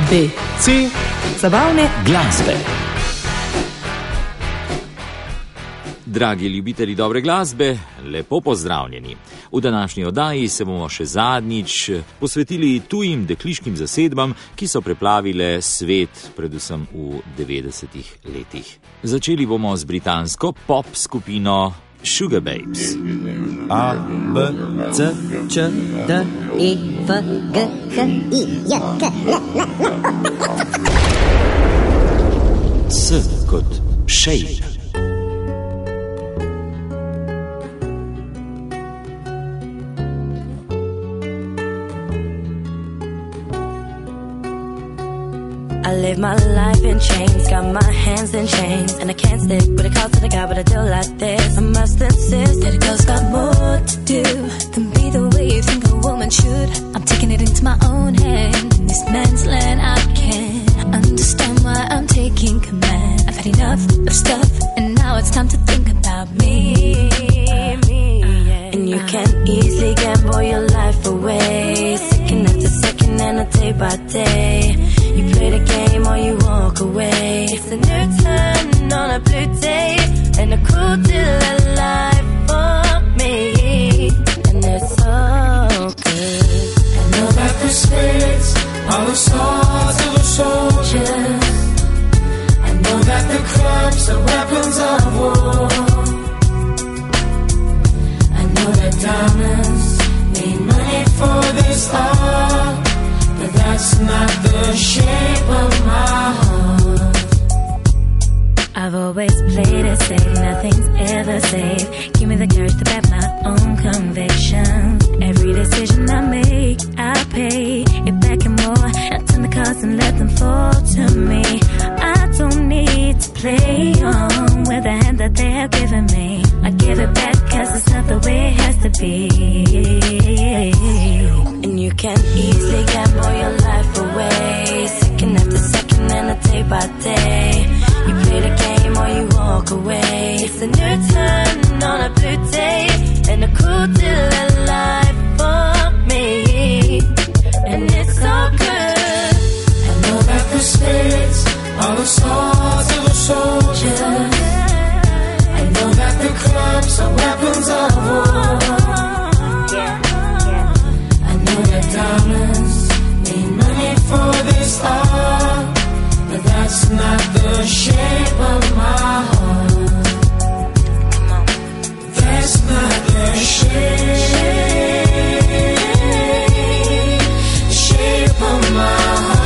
B, C, zabavne glasbe. Dragi ljubitelji dobre glasbe, lepo pozdravljeni. V današnji oddaji se bomo še zadnjič posvetili tujim dekliškim zasedbam, ki so preplavile svet, predvsem v 90-ih letih. Začeli bomo z britansko pop skupino Sugababes. A, B, C, Č, D, E, F, G, H, I, J, K, L, M. S kot shape. I live my life in chains, got my hands in chains, and I can't stick with a call to the guy, but I do like this. I must insist that a girl's got more to do than be the way you think a woman should. I'm taking it into my own hand. In this man's land, I can't understand why I'm taking command. I've had enough of stuff, and now it's time to think about me. And you can easily gamble your life away, second after second and a day by day. You play the game or you walk away. It's a new turn on a blue day and a cool deal of life for me. And it's so good. I know that the spirits are the swords of the soldiers. I know that the clubs are weapons of war. I know that diamonds need money for this art, but that's not the shape of my heart. I've always played it safe, nothing's ever safe. Give me the courage to back my own convictions. Every decision I make, I pay it back and more. I turn the cards and let them fall to me. I don't need to play on with the hand that they have given me. I give it back cause it's not the way it has to be. And you can easily gamble your life away, second after second and a day by day. You play the game or you walk away. It's a new turn on a blue day and a cool deal of life for me. And it's so good. I know that the spirits are the swords of the soldiers. I know that the clubs are weapons of war. I know that diamonds need money for this art, but that's not the shape of my heart. That's not the shape of my heart.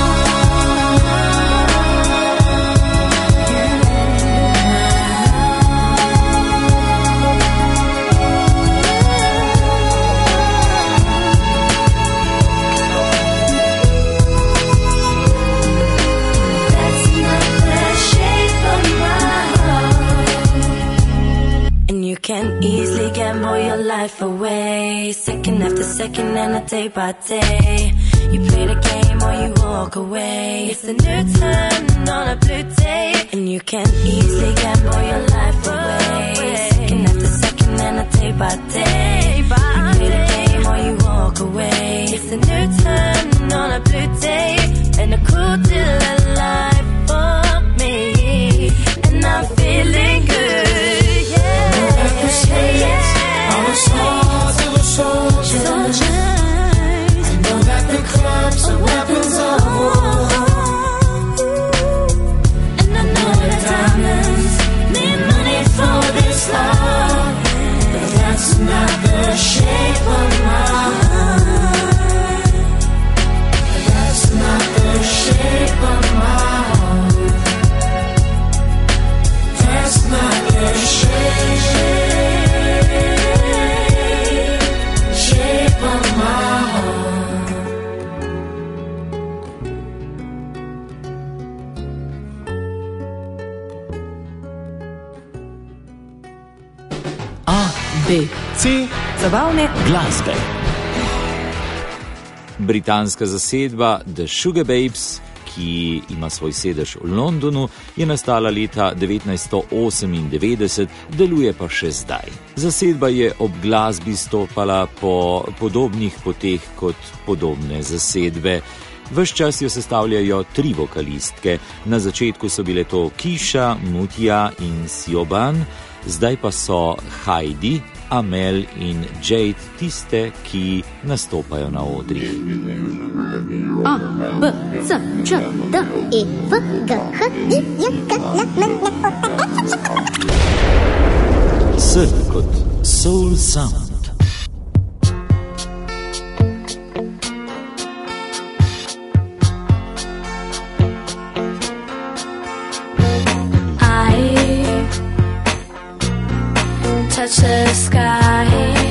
Can easily gamble your life away, second after second and a day by day. You play the game or you walk away. It's a new turn on a blue day, and you can easily gamble your life away, second after second and a day by day. You play the game or you walk away. It's a new turn on a blue day and a cool deal of life for me. And I'm feeling good. The spirits are the swords of the soldiers. I know that the clubs are weapons of war. And I know that diamonds need money for this art, but that's not the shape of my heart. That's not the shape of my heart. That's not the shape of my heart. A, B, C, zabavne glasbe. Britanska zasedba The Sugababes, ki ima svoj sedež v Londonu, je nastala leta 1998, deluje pa še zdaj. Zasedba je ob glasbi stopala po podobnih poteh kot podobne zasedbe. Ves čas jo sestavljajo 3 vokalistke. Na začetku so bile to Kisha, Mutija in Siobhan, zdaj pa so Heidi, Amel in Jade tiste, ki nastopajo na odrih. A, B, C, Č, D, E, F, G, H, I, J, K, L, M, N, O, P. S kot Soul Sound. Touch the sky,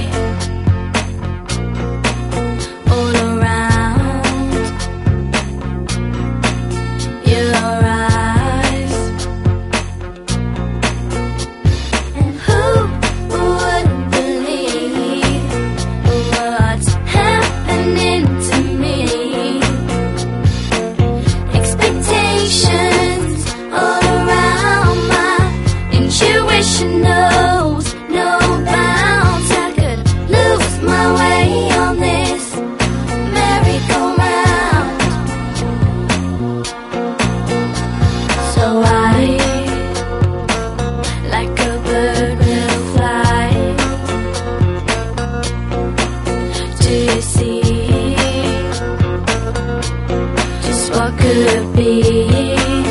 all around your eyes. And who would believe what's happening to me? Expectations all around, my intuition knows no bounds. I could lose my way on this merry-go-round. So I, like a bird, will fly. Do you see just what could be?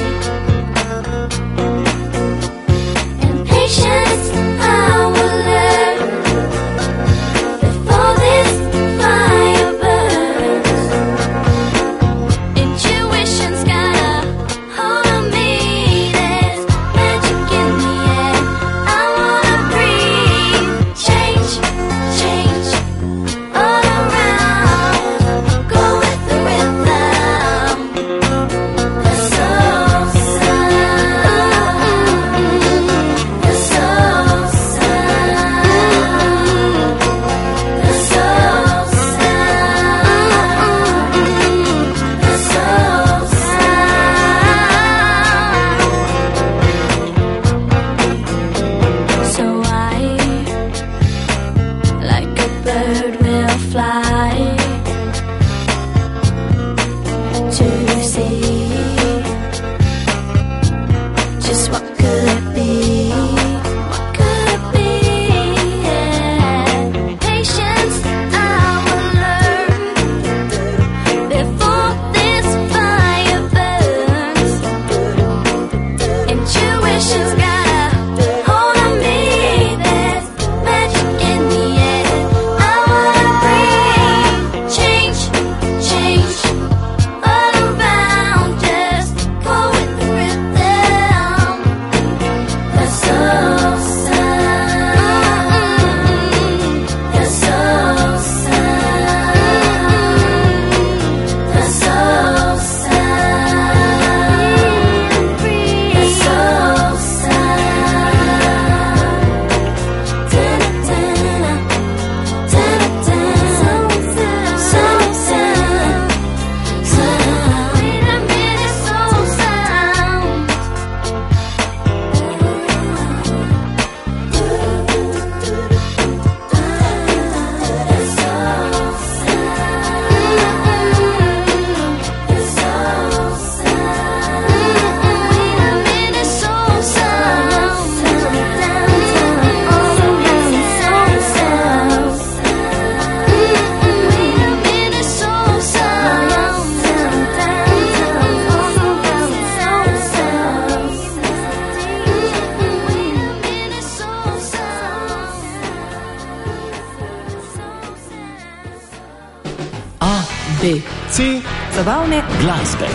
B, C, zabavne glasbe.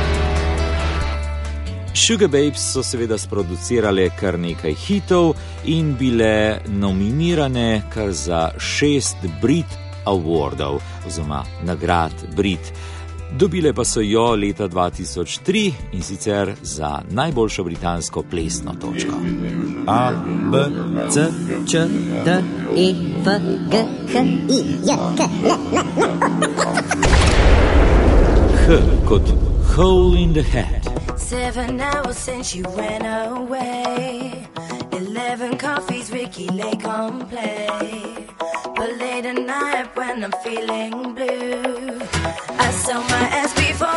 Sugababes so seveda sproducirale kar nekaj hitov in bile nominirane kar za 6 Brit Awardov, oziroma nagrad Brit. Dobile pa so jo leta 2003 in sicer za najboljšo britansko plesno točko. A, B, C, Č, D, E, F, G, H, I, J, K, L, M, N, O, P. H kot hole in the head. 7 hours since you ran away. 11 coffees, Ricky Lake on play. But late at night when I'm feeling blue, I sell my ass before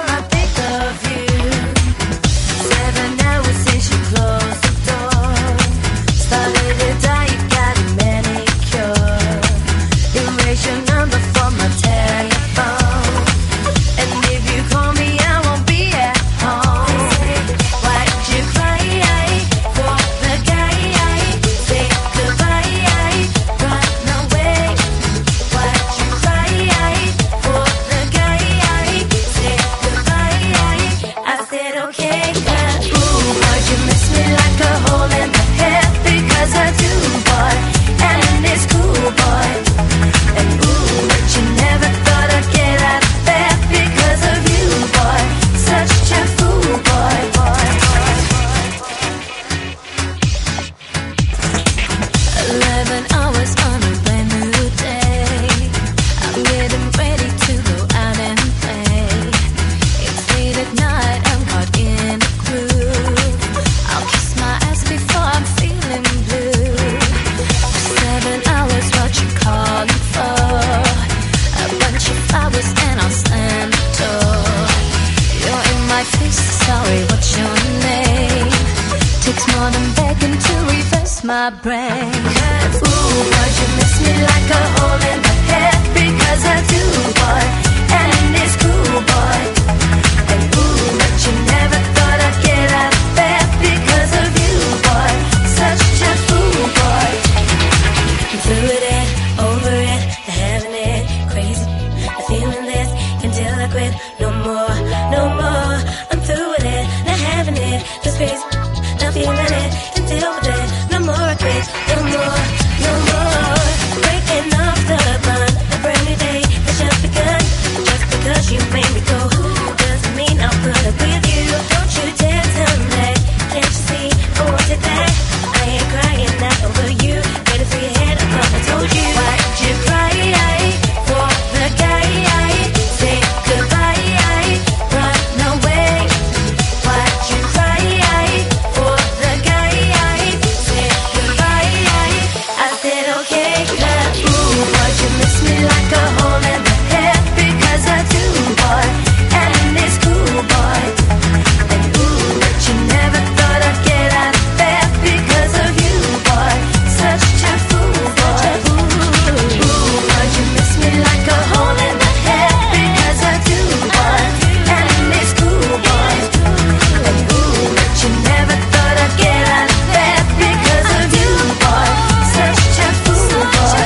my brain. Ooh, but you miss me like a hole in the head because I do, boy, and it's cool, boy. And ooh, but you never thought I'd get out of bed because of you, boy, such a fool, boy. I'm through with it, over it, the having it, crazy, the feeling this until I quit. No more, no more. I'm through with it, not having it, just crazy, not feeling it until we're dead. No more I quit, no more, no more. Breaking off the bond, a brand new day has just begun. Just because you made me go, doesn't mean I'll put up with you. Don't you dare tell me that, can't you see I wanted that? I ain't crying out over you, get it through your head, I thought I told you. Why did you cry for the guy? Say goodbye, run away. Why did you cry for the guy? Say goodbye. I said okay, 'cause ooh, but you miss me like a hole in the head because I do, boy, and it's cool, boy. And ooh, but you never thought I'd get out of bed because of you, boy, such a fool, boy. Ooh, but you miss me like a hole in the head because I do, boy, and it's cool, boy. And ooh, but you never thought I'd get out of bed because of you, boy, such a fool, boy.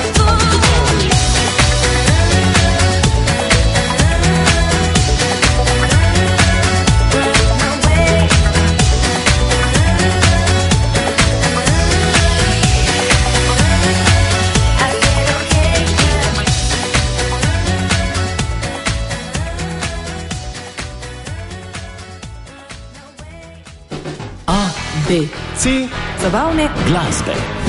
A, B, C. Zabavne Glasbe.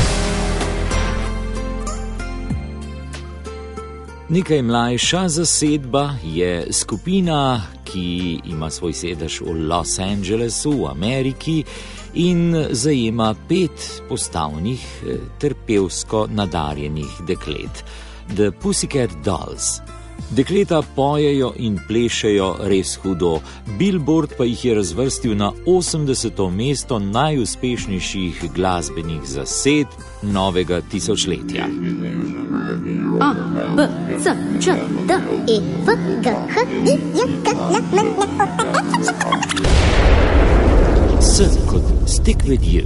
Nekaj mlajša zasedba je skupina, ki ima svoj sedež v Los Angelesu v Ameriki in zajema 5 postavnih ter pevsko nadarjenih deklet. The Pussycat Dolls. Dekleta pojejo in plešejo res hudo, Billboard pa jih je razvrstil na 80. mesto najuspešnejših glasbenih zased novega tisočletja. A, B, C, Č, D, E, F, G, H, I, J, K, L, M, N, O, P, S kot Stick with You.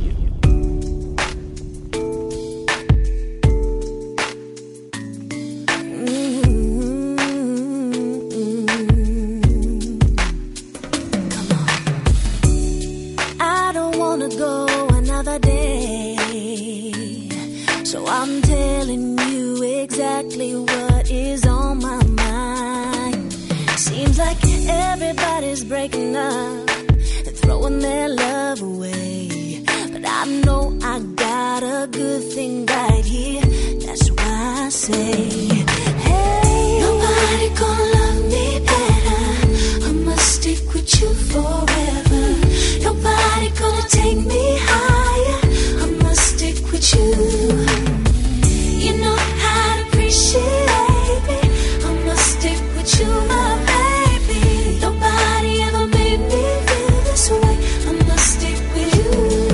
I'm telling you exactly what is on my mind. Seems like everybody's breaking up and throwing their love away, but I know I got a good thing right here. That's why I say, hey, nobody gonna love me better. I must stick with you forever. Nobody gonna take me higher. I must stick with you. You know how to appreciate me. I must stick with you, my baby. Nobody ever made me feel this way. I must stick with you.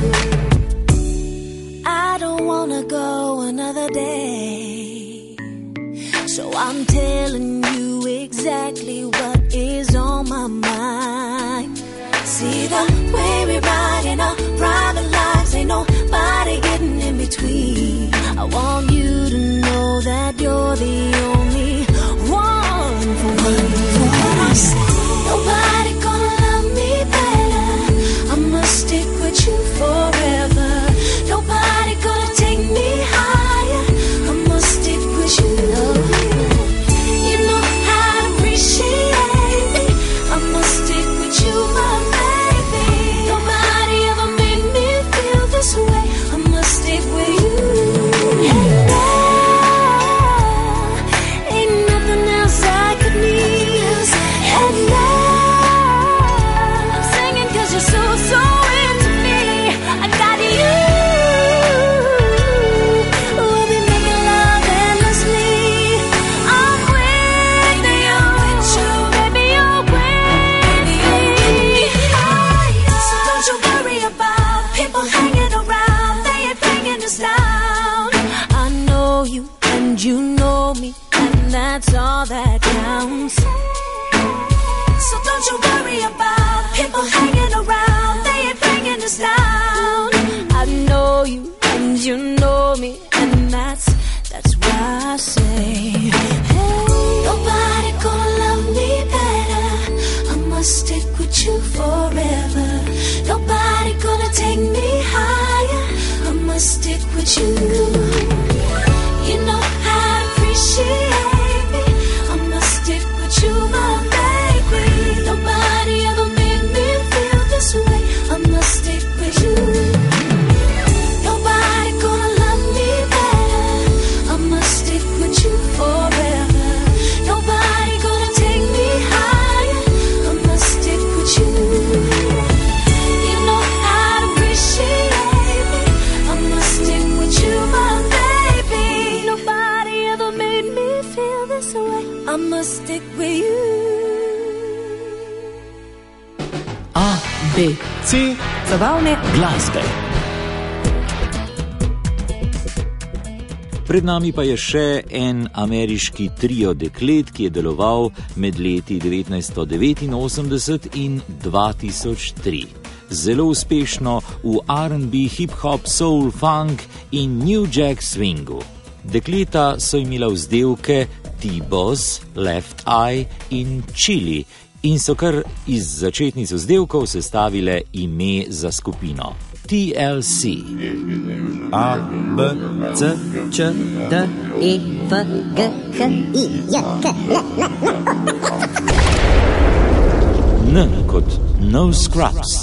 I don't wanna go another day, so I'm telling you exactly what is on my mind. See the way we ride in our private lives, ain't nobody getting in between. I want you to know that you're the only one for me. What I say, nobody gonna love me better. I must stick with you forever. Nobody gonna take me higher. I must stick with you. You know how to appreciate songs. So don't you worry about people hanging around. They ain't bringing us down. I know you and you know me, and that's why I say, hey, nobody gonna love me better. I must stick with you forever. Nobody gonna take me higher. I must stick with you. You know I appreciate me. I must stick with you, my baby. Nobody ever made me feel this way. I must stick with you. Nobody gonna love me better. I must stick with you forever. Nobody gonna take me higher. I must stick with you. You know I appreciate me. I must stick with you, my baby. Nobody ever made me feel this way. I must stick with you. A, B, C, zabavne glasbe. Pred nami pa je še en ameriški trio deklet, ki je deloval med leti 1989 in 2003. Zelo uspešno v R&B, hip-hop, soul, funk in new jack swingu. Dekleta so imela vzdevke T-Boz, Left Eye in Chili in so kar iz začetnic vzdevkov sestavile ime za skupino. TLC. A, B, C, Č, D, E, F, G, H, I, J, K, L, N kot No Scrubs.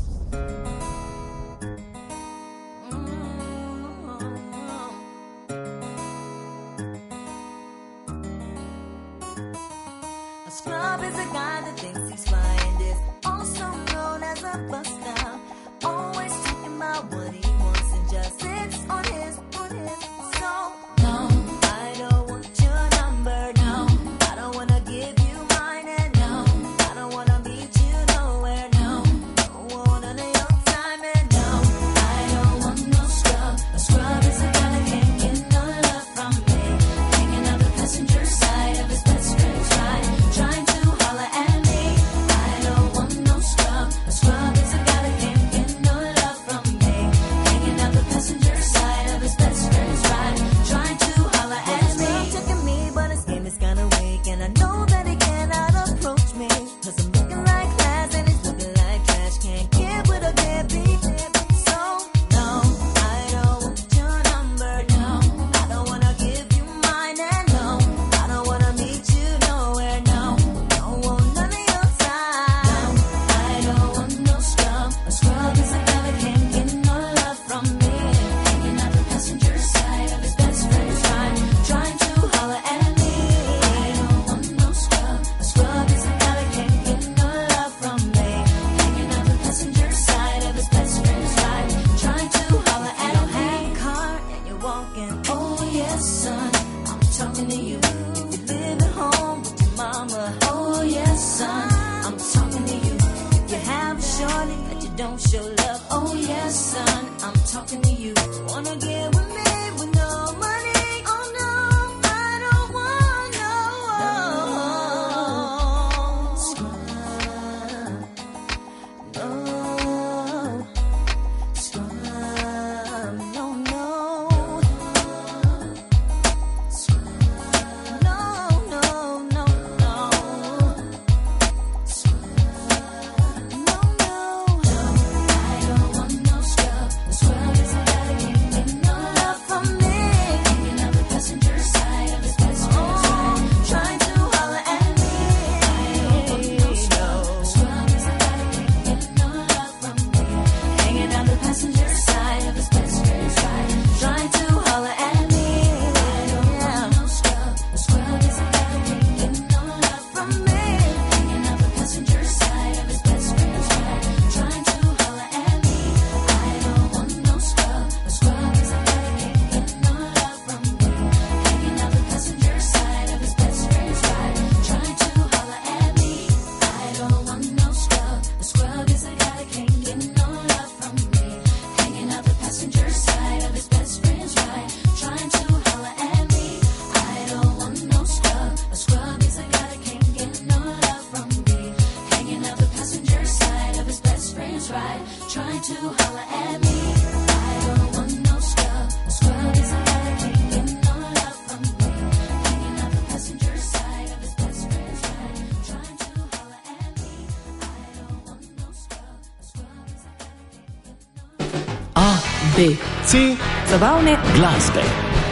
A scrub is a guy that thinks he's flying this, also known as a buster. Always talking about what he wants and just sits on his. So, no, I don't want your number, no. I don't wanna give you mine, and no, I don't wanna meet you nowhere, no. Don't want none of your time, and no, I don't want no scrub. A scrub is a guy that can't get no love from me. Hanging out the passenger side of his best friend's ride, trying to holler at me. I don't want no scrub. A scrub is a guy that can't get no love from me. Hanging out the passenger side of his best friend's ride, trying to holler at me. Took at me, but his game is kinda weak, and I know that he cannot approach me. 'Cause I'm looking like class and he's looking like trash. Can't get with a deadbeat. So, no, I don't want your number, no. I don't wanna give you mine, and no, I don't wanna meet you nowhere, no. Don't want none of your time. No, I don't want no scrub. A scrub is a guy that can't get no love from me. Hanging out the passenger side of his best friend's ride, trying to holler at me. I don't want no scrub. A scrub is a guy that can't get no love from me. Hanging out the passenger side of his best friend's ride, trying to holler at me. You have a car and you're walking. Oh yes, son, I'm talking to you. If you live at home with your mama. Oh yes, son, I'm talking to you. If you have a shorty that you don't show love. Oh yes, son, I'm talking to you. Wanna get with me with no money? Oh no, I don't want no scrub. No scrub. No, no. Scrub. No, no, no, no. Scrub. No, no. I don't want no scrub. A scrub is a guy that can't get no B, C, zabavne glasbe.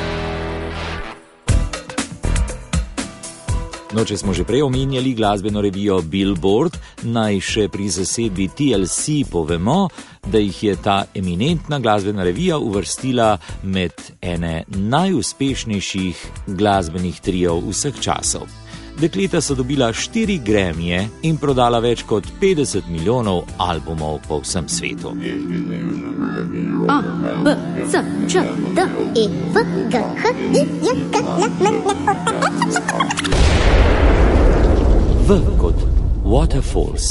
No, če smo že prej omenjali glasbeno revijo Billboard, naj še pri zasedbi TLC povemo, da jih je ta eminentna glasbena revija uvrstila med ene najuspešnejših glasbenih trijev vseh časov. Dekleta so dobila 4 Grammyje in prodala več kot 50 milijonov albumov po vsem svetu. A, B, C, Č, D, E, F, G, H, I, J, K, L, M, N, O, P, V kot Waterfalls.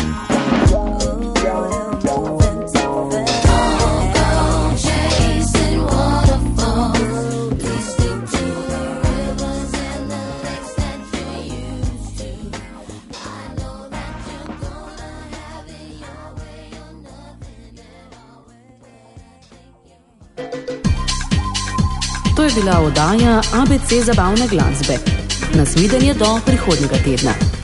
Chasing To je bila oddaja ABC zabavne glasbe. Nasvidenje do prihodnjega tedna.